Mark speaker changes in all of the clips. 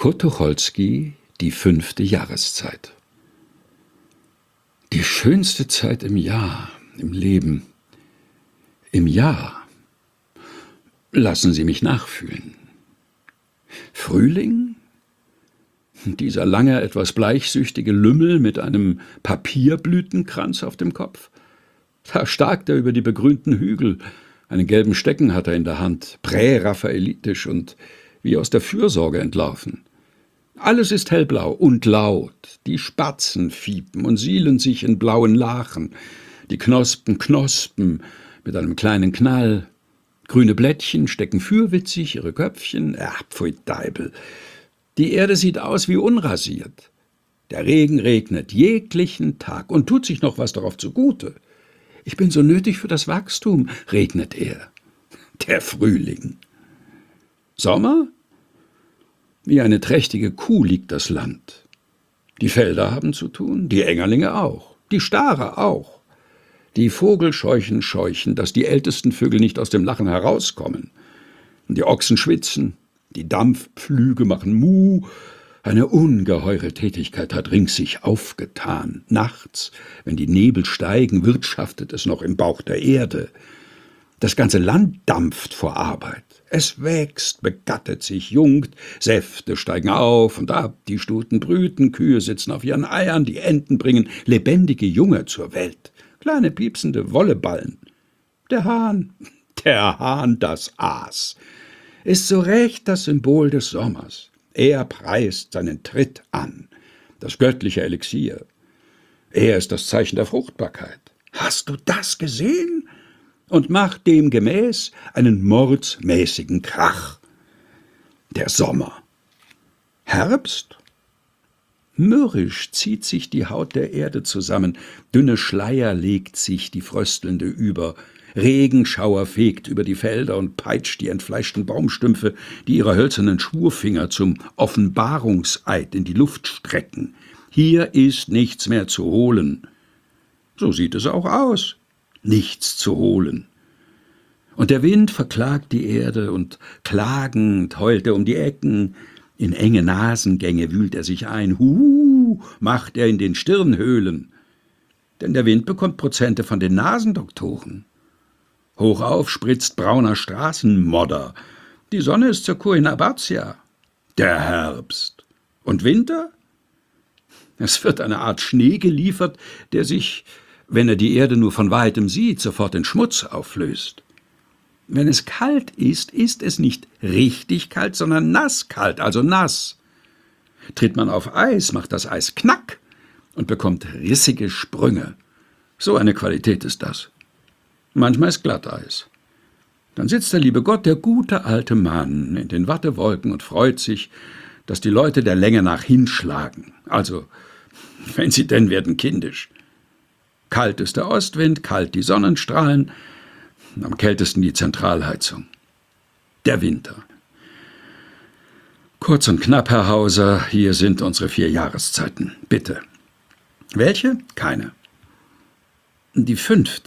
Speaker 1: Kurt Tucholsky, die 5. Jahreszeit. Die schönste Zeit im Jahr, im Leben. Im Jahr. Lassen Sie mich nachfühlen. Frühling? Dieser lange, etwas bleichsüchtige Lümmel mit einem Papierblütenkranz auf dem Kopf. Da starkt er über die begrünten Hügel. Einen gelben Stecken hat er in der Hand, präraphaelitisch und wie aus der Fürsorge entlarven. Alles ist hellblau und laut. Die Spatzen fiepen und sielen sich in blauen Lachen. Die Knospen knospen mit einem kleinen Knall. Grüne Blättchen stecken fürwitzig ihre Köpfchen. Pfui Deibel. Die Erde sieht aus wie unrasiert. Der Regen regnet jeglichen Tag und tut sich noch was darauf zugute. Ich bin so nötig für das Wachstum, regnet er. Der Frühling. Sommer? Wie eine trächtige Kuh liegt das Land. Die Felder haben zu tun, die Engerlinge auch, die Stare auch. Die Vogelscheuchen scheuchen, dass die ältesten Vögel nicht aus dem Lachen herauskommen. Die Ochsen schwitzen, die Dampfpflüge machen Muh. Eine ungeheure Tätigkeit hat rings sich aufgetan. Nachts, wenn die Nebel steigen, wirtschaftet es noch im Bauch der Erde. Das ganze Land dampft vor Arbeit. Es wächst, begattet sich, jungt, Säfte steigen auf und ab, die Stuten brüten, Kühe sitzen auf ihren Eiern, die Enten bringen lebendige Junge zur Welt, kleine piepsende Wolleballen. Der Hahn, das Aas, ist so recht das Symbol des Sommers. Er preist seinen Tritt an, das göttliche Elixier. Er ist das Zeichen der Fruchtbarkeit. Hast du das gesehen? Und macht demgemäß einen mordsmäßigen Krach. Der Sommer. Herbst? Mürrisch zieht sich die Haut der Erde zusammen, dünne Schleier legt sich die Fröstelnde über, Regenschauer fegt über die Felder und peitscht die entfleischten Baumstümpfe, die ihre hölzernen Schwurfinger zum Offenbarungseid in die Luft strecken. Hier ist nichts mehr zu holen. So sieht es auch aus. Nichts zu holen. Und der Wind verklagt die Erde und klagend heult er um die Ecken. In enge Nasengänge wühlt er sich ein. Macht er in den Stirnhöhlen. Denn der Wind bekommt Prozente von den Nasendoktoren. Hochauf spritzt brauner Straßenmodder. Die Sonne ist zur Coenabatia. Der Herbst. Und Winter? Es wird eine Art Schnee geliefert, der sich, wenn er die Erde nur von weitem sieht, sofort in Schmutz auflöst. Wenn es kalt ist, ist es nicht richtig kalt, sondern nasskalt, also nass. Tritt man auf Eis, macht das Eis Knack und bekommt rissige Sprünge. So eine Qualität ist das. Manchmal ist Glatteis. Dann sitzt der liebe Gott, der gute alte Mann, in den Wattewolken und freut sich, dass die Leute der Länge nach hinschlagen. Also, wenn sie denn werden kindisch. Kalt ist der Ostwind, kalt die Sonnenstrahlen, am kältesten die Zentralheizung. Der Winter. Kurz und knapp, Herr Hauser, hier sind unsere 4 Jahreszeiten. Bitte. Welche? Keine. Die 5.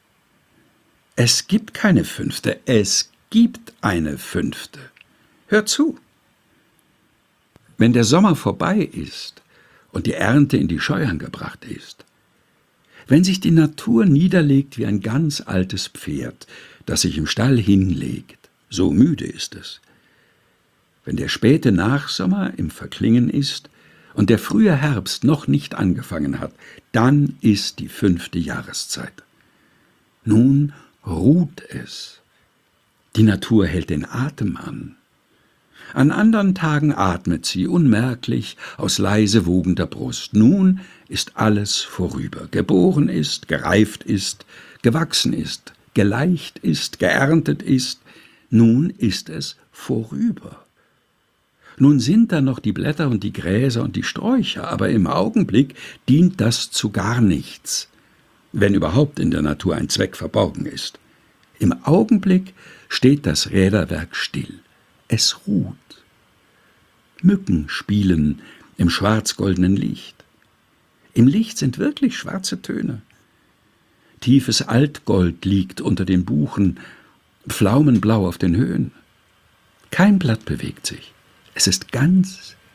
Speaker 1: Es gibt keine 5. Es gibt eine 5. Hör zu. Wenn der Sommer vorbei ist und die Ernte in die Scheuern gebracht ist, wenn sich die Natur niederlegt wie ein ganz altes Pferd, das sich im Stall hinlegt, so müde ist es. Wenn der späte Nachsommer im Verklingen ist und der frühe Herbst noch nicht angefangen hat, dann ist die 5. Jahreszeit. Nun ruht es. Die Natur hält den Atem an. An anderen Tagen atmet sie unmerklich aus leise wogender Brust. Nun ist alles vorüber. Geboren ist, gereift ist, gewachsen ist, geleicht ist, geerntet ist. Nun ist es vorüber. Nun sind da noch die Blätter und die Gräser und die Sträucher, aber im Augenblick dient das zu gar nichts, wenn überhaupt in der Natur ein Zweck verborgen ist. Im Augenblick steht das Räderwerk still. Es ruht. Mücken spielen im schwarz-goldenen Licht. Im Licht sind wirklich schwarze Töne. Tiefes Altgold liegt unter den Buchen, Pflaumenblau auf den Höhen. Kein Blatt bewegt sich. Es ist ganz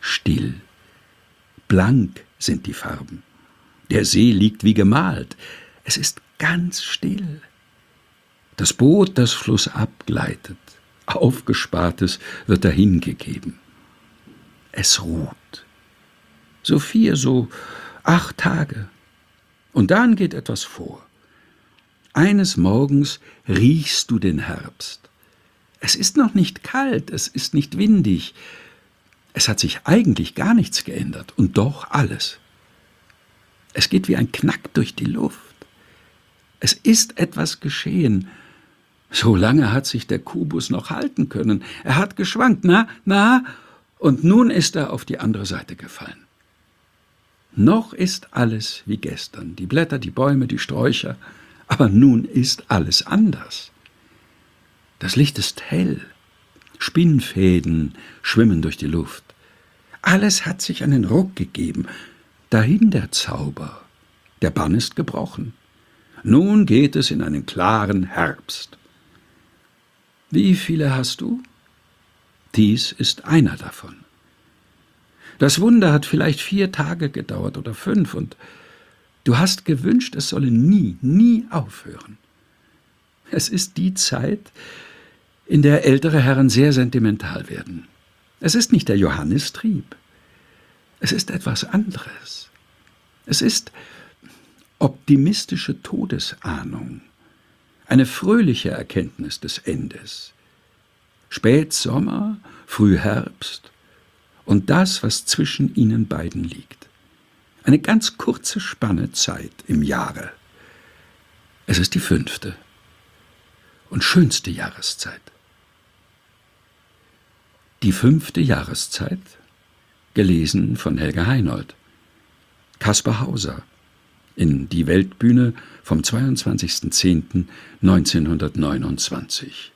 Speaker 1: still. Blank sind die Farben. Der See liegt wie gemalt. Es ist ganz still. Das Boot, das flussab gleitet. Aufgespartes wird dahingegeben. Es ruht. So 4, so 8 Tage. Und dann geht etwas vor. Eines Morgens riechst du den Herbst. Es ist noch nicht kalt, es ist nicht windig. Es hat sich eigentlich gar nichts geändert und doch alles. Es geht wie ein Knack durch die Luft. Es ist etwas geschehen. So lange hat sich der Kubus noch halten können. Er hat geschwankt, und nun ist er auf die andere Seite gefallen. Noch ist alles wie gestern, die Blätter, die Bäume, die Sträucher, aber nun ist alles anders. Das Licht ist hell, Spinnfäden schwimmen durch die Luft. Alles hat sich einen Ruck gegeben. Dahin der Zauber. Der Bann ist gebrochen. Nun geht es in einen klaren Herbst. Wie viele hast du? Dies ist einer davon. Das Wunder hat vielleicht 4 Tage gedauert oder 5 und du hast gewünscht, es solle nie aufhören. Es ist die Zeit, in der ältere Herren sehr sentimental werden. Es ist nicht der Johannistrieb. Es ist etwas anderes. Es ist optimistische Todesahnung, eine fröhliche Erkenntnis des Endes. Spätsommer, Frühherbst und das, was zwischen ihnen beiden liegt. Eine ganz kurze Spanne Zeit im Jahre. Es ist die 5. und schönste Jahreszeit. Die 5. Jahreszeit, gelesen von Helga Heinold. Kaspar Hauser in Die Weltbühne vom 22.10.1929.